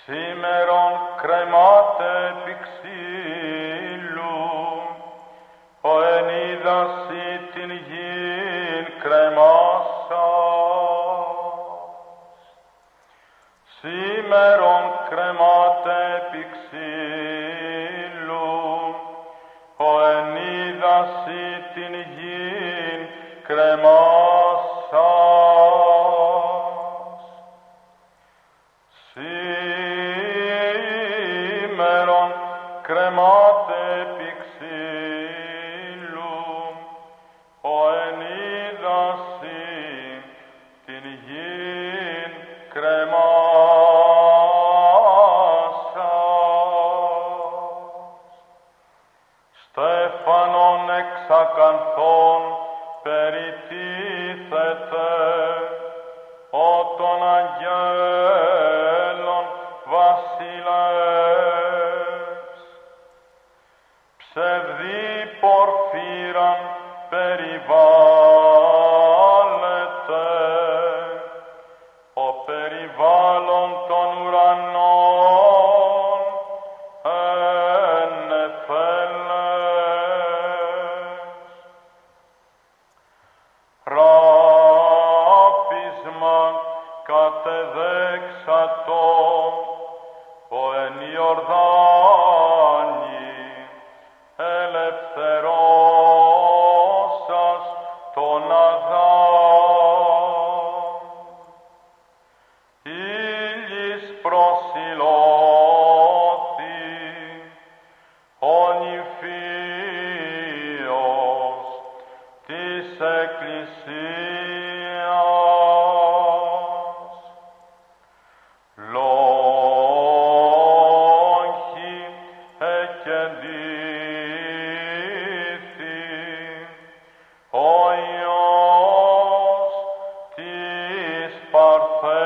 Σήμερον κρεμάται επί ξύλου, ο εν είδασι την γην κρεμάσας. Σήμερον κρεμάται επί ξύλου, ο εν είδασι την γην κρεμάσας. Σήμερον κρεμάται επί ξύλου, ο εν είδασι την γην κρεμάσας. Στέφανον εξ ακανθών περιτίθεται, ο των αγγέλων βασιλεύς. Ψευδή πορφύραν περιβάλλεται, ο περιβάλλον των ουρανών εν νεφέλες. Ράπισμα κατεδέξατο, ο εν Ιορδάνη ελευθερώσας τον Αδάμ. Ήλις προσιλώθη, ο νηφίος της Εκκλησίας. Λόγχη εκεντήθη, ο Υιός της Παρθένου.